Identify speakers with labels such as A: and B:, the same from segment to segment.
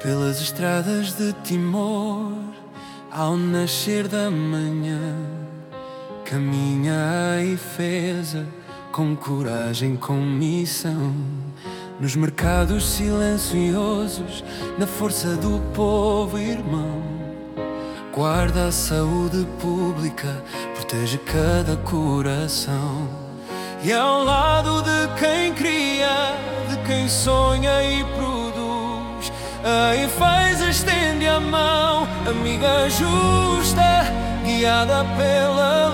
A: Pelas estradas de Timor, ao nascer da manhã, caminha a Efesa com coragem, com missão. Nos mercados silenciosos, na força do povo irmão, guarda a saúde pública, protege cada coração. E ao lado de quem cria, de quem sonha e produz, a Efesa estende a mão, amiga justa, guiada pela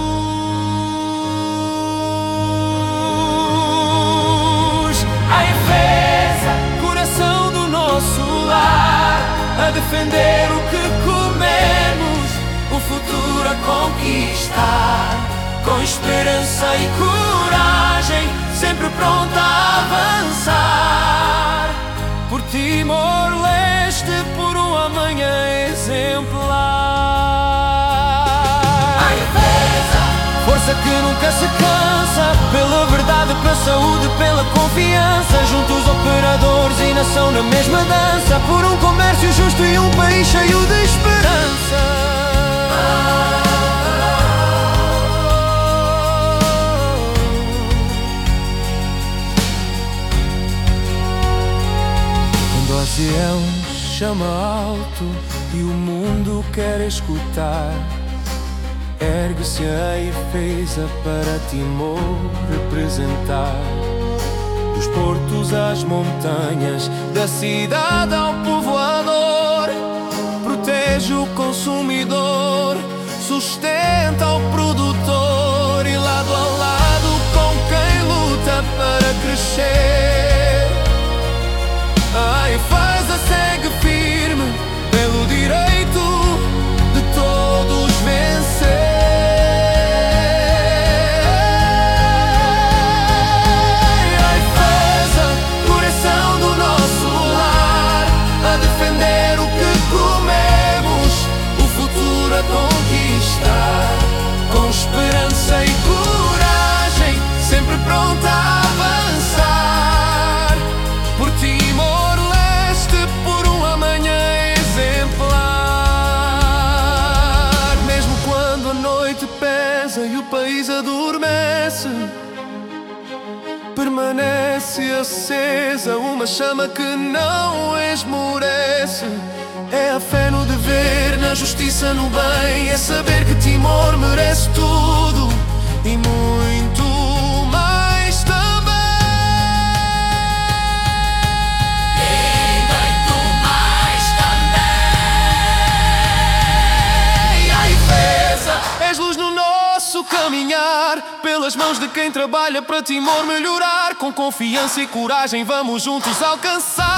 A: luz. A Efesa, coração do nosso lar, a defender o que comemos, o futuro a conquistar, com esperança e coragem, sempre pronta a avançar. Por Timor-Leste, por um amanhã exemplar. A Efesa, força que nunca se cansa, pela verdade, pela saúde, pela confiança. Juntos operadores e nação na mesma dança, por um comércio justo e um país cheio de esperança. O Ciel chama alto e o mundo quer escutar. Ergue-se a Efesa para Timor representar. Dos portos às montanhas, da cidade ao povoador, protege o consumidor, sustenta o produtor, e lado a lado com quem luta para crescer. A Efesa segue firme pelo direito de todos vencer. A Efesa, coração do nosso lar, a defender o que comemos, o futuro a conquistar, com esperança e coragem, sempre pronta a avançar. Por Timor, e o país adormece, permanece acesa uma chama que não esmorece. É a fé no dever, na justiça, no bem, é saber que Timor merece tudo e muito mais também.
B: E muito mais também.
A: A Efesa, és luz no nosso caminhar, pelas mãos de quem trabalha para Timor melhorar. Com confiança e coragem vamos juntos alcançar.